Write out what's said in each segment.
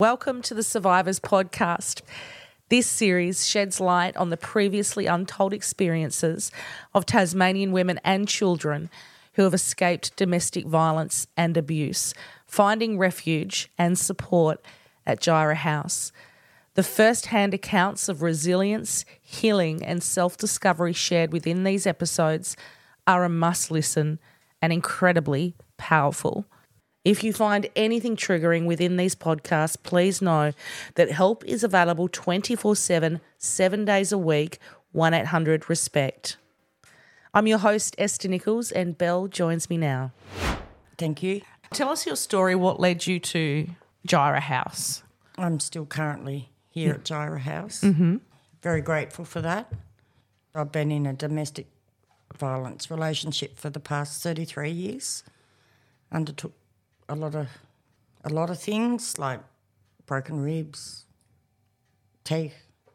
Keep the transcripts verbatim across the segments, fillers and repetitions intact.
Welcome to the Survivors Podcast. This series sheds light on the previously untold experiences of Tasmanian women and children who have escaped domestic violence and abuse, finding refuge and support at Gyrah House. The first-hand accounts of resilience, healing and self-discovery shared within these episodes are a must-listen and incredibly powerful. If you find anything triggering within these podcasts, please know that help is available twenty-four seven, seven days a week, one eight hundred RESPECT. I'm your host, Esther Nichols, and Belle joins me now. Thank you. Tell us your story, what led you to Gyrah House? I'm still currently here yeah. at Gyrah House. Mm-hmm. Very grateful for that. I've been in a domestic violence relationship for the past thirty-three years. Undertook a lot of a lot of things like broken ribs, teeth,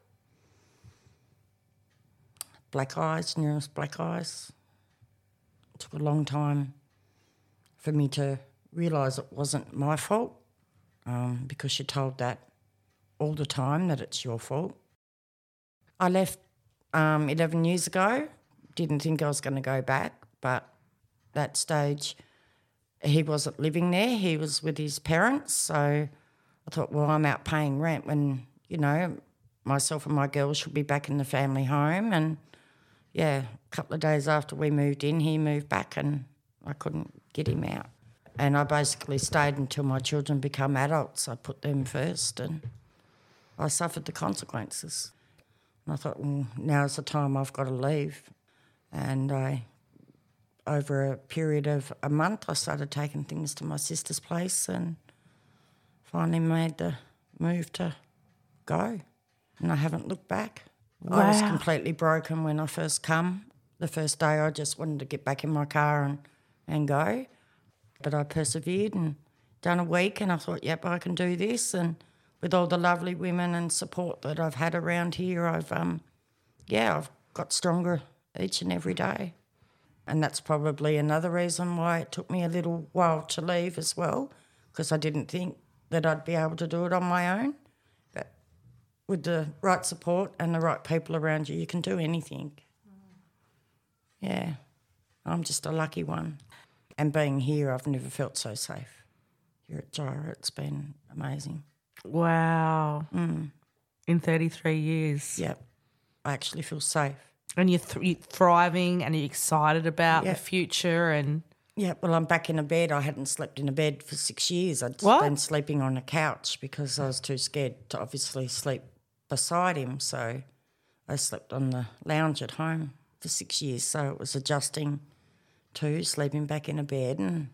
black eyes, numerous black eyes. It took a long time for me to realise it wasn't my fault um, because you're told that all the time, that it's your fault. I left um, eleven years ago, didn't think I was going to go back, but that stage he wasn't living there, he was with his parents, so I thought, well, I'm out paying rent when, you know, myself and my girls should be back in the family home. And, yeah, a couple of days after we moved in, he moved back and I couldn't get him out. And I basically stayed until my children become adults. I put them first and I suffered the consequences. And I thought, well, now's the time I've got to leave. And I... over a period of a month, I started taking things to my sister's place and finally made the move to go. And I haven't looked back. Wow. I was completely broken when I first come. The first day I just wanted to get back in my car and, and go. But I persevered and done a week and I thought, yep, I can do this. And with all the lovely women and support that I've had around here, I've, um, yeah, I've got stronger each and every day. And that's probably another reason why it took me a little while to leave as well, because I didn't think that I'd be able to do it on my own. But with the right support and the right people around you, you can do anything. Yeah, I'm just a lucky one. And being here, I've never felt so safe. Here at Gyrah, it's been amazing. Wow. Mm. In thirty-three years. Yep, I actually feel safe. And you're, th- you're thriving and you're excited about yeah. the future and... Yeah, well, I'm back in a bed. I hadn't slept in a bed for six years. I'd What? been sleeping on a couch because I was too scared to obviously sleep beside him. So I slept on the lounge at home for six years. So it was adjusting to sleeping back in a bed. And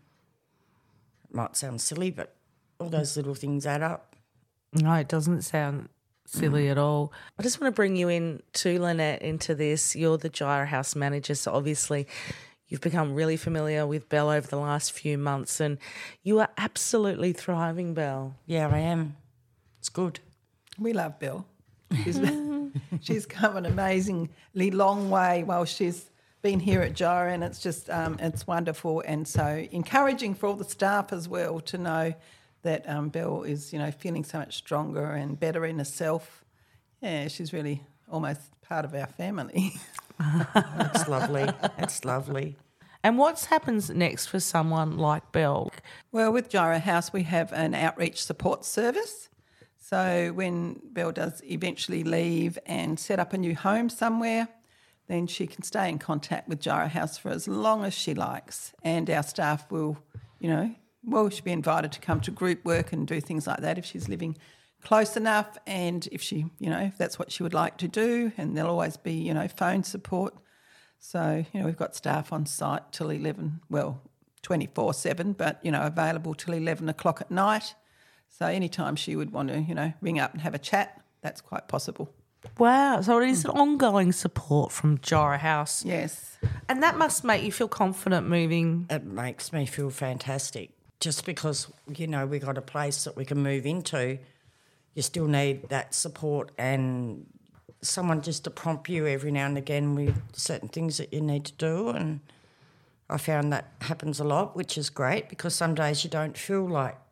it might sound silly, but all those little things add up. No, it doesn't sound silly mm. at all. I just want to bring you in too, Lynette, into this. You're the Gyrah House manager, so obviously you've become really familiar with Belle over the last few months and you are absolutely thriving, Belle. Yeah, I am. It's good. We love Belle. She's, she's come an amazingly long way while she's been here at Gyrah, and it's just um, it's wonderful and so encouraging for all the staff as well to know that um, Belle is, you know, feeling so much stronger and better in herself. Yeah, she's really almost part of our family. That's lovely. That's lovely. And what happens next for someone like Belle? Well, with Gyrah House, we have an outreach support service. So when Belle does eventually leave and set up a new home somewhere, then she can stay in contact with Gyrah House for as long as she likes. And our staff will, you know, well, she'll be invited to come to group work and do things like that if she's living close enough and if she, you know, if that's what she would like to do. And there'll always be, you know, phone support. So, you know, we've got staff on site till eleven, well, twenty-four seven, but, you know, available till eleven o'clock at night. So anytime she would want to, you know, ring up and have a chat, that's quite possible. Wow. So it is an ongoing support from Gyrah House. Yes. And that must make you feel confident moving. It makes me feel fantastic. Just because, you know, we got a place that we can move into, you still need that support and someone just to prompt you every now and again with certain things that you need to do. And I found that happens a lot, which is great because some days you don't feel like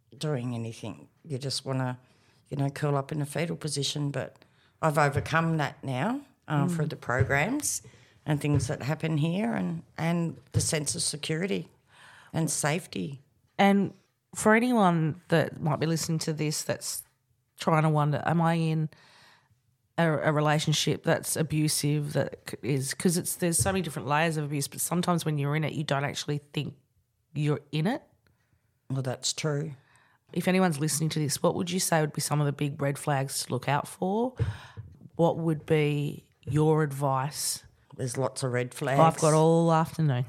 doing anything. You just want to, you know, curl up in a fetal position. But I've overcome that now um, mm. through the programs and things that happen here, and, and the sense of security and safety. And for anyone that might be listening to this that's trying to wonder, am I in a, a relationship that's abusive, that is, because it's there's so many different layers of abuse, but sometimes when you're in it, you don't actually think you're in it. Well, that's true. If anyone's listening to this, what would you say would be some of the big red flags to look out for? What would be your advice? There's lots of red flags. I've got all afternoon.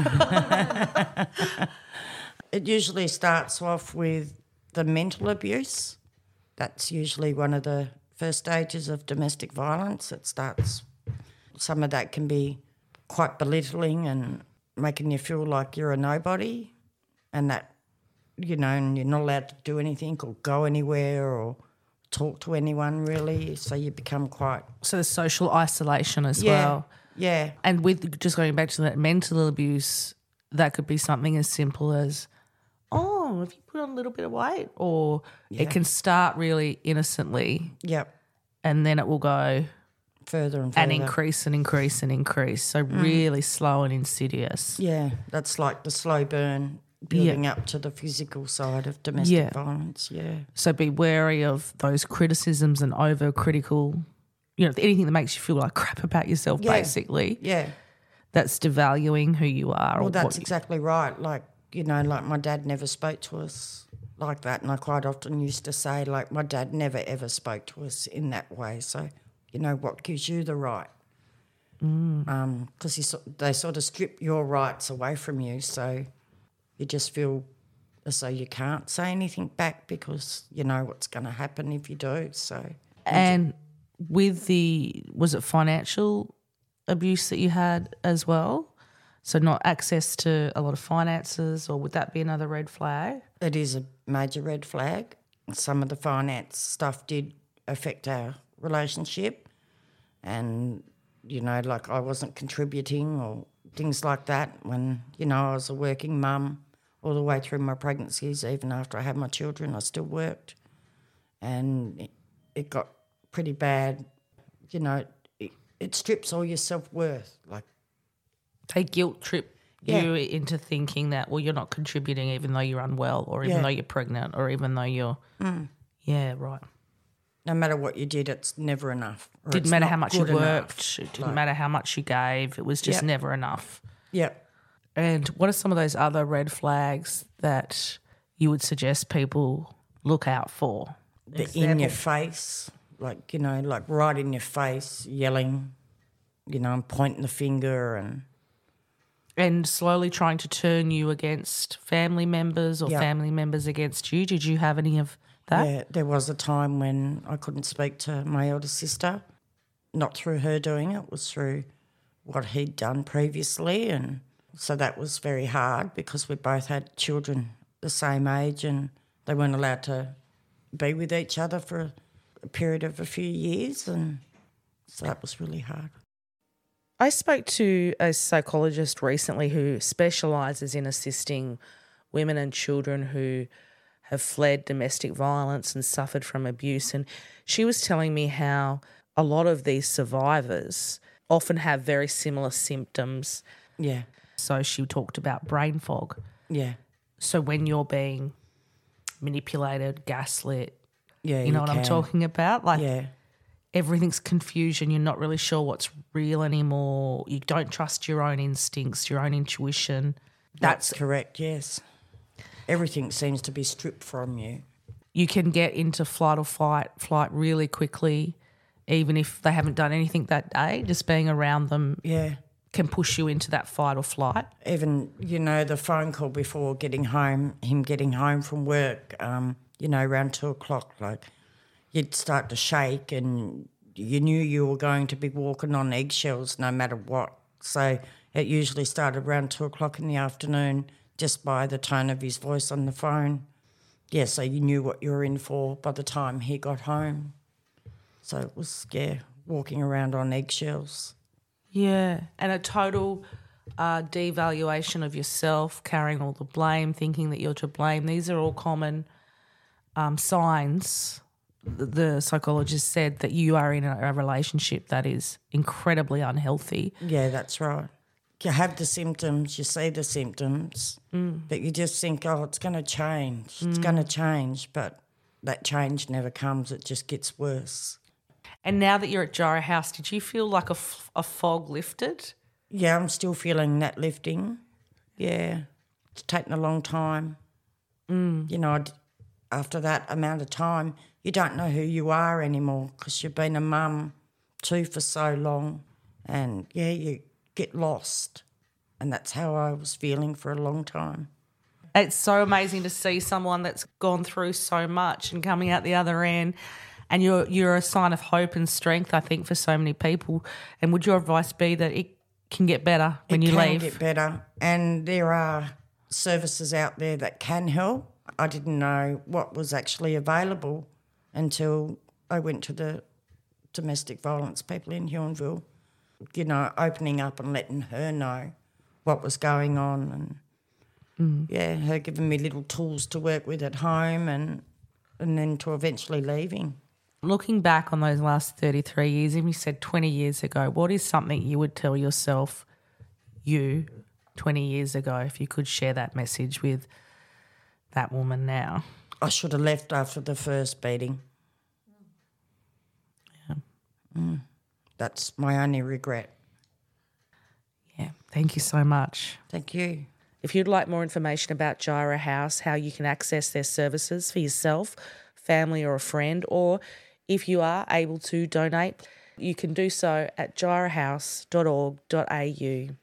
It usually starts off with the mental abuse. That's usually one of the first stages of domestic violence. It starts, some of that can be quite belittling and making you feel like you're a nobody, and that, you know, and you're not allowed to do anything or go anywhere or talk to anyone really, so you become quite... So there's social isolation as yeah, well. Yeah. And with just going back to that mental abuse, that could be something as simple as, oh, have you put on a little bit of weight? Or yeah. it can start really innocently. Yep. And then it will go further and further. And increase and increase and increase. So mm. really slow and insidious. Yeah, that's like the slow burn building yeah. up to the physical side of domestic yeah. violence, yeah. So be wary of those criticisms and over-critical, you know, anything that makes you feel like crap about yourself, yeah. basically. Yeah. That's devaluing who you are. Well, or that's what exactly right. Like, you know, like my dad never spoke to us like that, and I quite often used to say, like, my dad never ever spoke to us in that way. So, you know, what gives you the right? Mm. Um, 'cause you, they sort of strip your rights away from you, so you just feel as though you can't say anything back because you know what's going to happen if you do. So, and with the, was it financial abuse that you had as well? So not access to a lot of finances, or would that be another red flag? It is a major red flag. Some of the finance stuff did affect our relationship, and, you know, like I wasn't contributing or things like that when, you know, I was a working mum all the way through my pregnancies. Even after I had my children, I still worked, and it, it got pretty bad. You know, it, it strips all your self-worth. Like, they guilt trip yeah. you into thinking that, well, you're not contributing even though you're unwell, or even yeah. though you're pregnant, or even though you're, mm. yeah, right. No matter what you did, it's never enough. Didn't matter how much you worked. Enough. It didn't like, matter how much you gave. It was just yep. never enough. Yep. And what are some of those other red flags that you would suggest people look out for? The in your face, like, you know, like right in your face, yelling, you know, and pointing the finger and... And slowly trying to turn you against family members or yep. family members against you. Did you have any of that? Yeah, there was a time when I couldn't speak to my elder sister, not through her doing it, it was through what he'd done previously, and so that was very hard because we both had children the same age and they weren't allowed to be with each other for a period of a few years, and so that was really hard. I spoke to a psychologist recently who specialises in assisting women and children who have fled domestic violence and suffered from abuse, and she was telling me how a lot of these survivors often have very similar symptoms. Yeah. So she talked about brain fog. Yeah. So when you're being manipulated, gaslit, yeah, you know you what can. I'm talking about? Like yeah. everything's confusion. You're not really sure what's real anymore. You don't trust your own instincts, your own intuition. That's, That's correct, yes. Everything seems to be stripped from you. You can get into flight or fight, flight really quickly, even if they haven't done anything that day. Just being around them yeah. can push you into that fight or flight. Even, you know, the phone call before getting home, him getting home from work, um, you know, around two o'clock, like you'd start to shake and you knew you were going to be walking on eggshells no matter what. So it usually started around two o'clock in the afternoon just by the tone of his voice on the phone. Yeah, so you knew what you were in for by the time he got home. So it was, yeah, walking around on eggshells. Yeah, and a total uh, devaluation of yourself, carrying all the blame, thinking that you're to blame. These are all common um, signs, th- the psychologist said that you are in a, a relationship that is incredibly unhealthy. Yeah, that's right. You have the symptoms, you see the symptoms, Mm. but you just think, oh, it's going to change. It's going to change, but that change never comes. It just gets worse. And now that you're at Gyra House, did you feel like a, f- a fog lifted? Yeah, I'm still feeling that lifting. Yeah, it's taken a long time. Mm. You know, I'd- after that amount of time, you don't know who you are anymore because you've been a mum too for so long, and, yeah, you get lost. And that's how I was feeling for a long time. It's so amazing to see someone that's gone through so much and coming out the other end, and you're you're a sign of hope and strength, I think, for so many people. And would your advice be that it can get better when it you can leave? get better, and there are services out there that can help. I didn't know what was actually available until I went to the domestic violence people in Huonville, you know, opening up and letting her know what was going on, and, mm. yeah, her giving me little tools to work with at home, and and then to eventually leaving. Looking back on those last thirty-three years, even you said twenty years ago, what is something you would tell yourself, you, twenty years ago, if you could share that message with that woman now? I should have left after the first beating. Yeah. Mm. That's my only regret. Yeah, thank you so much. Thank you. If you'd like more information about Gyra House, how you can access their services for yourself, family or a friend, or if you are able to donate, you can do so at gyra house dot org dot a u.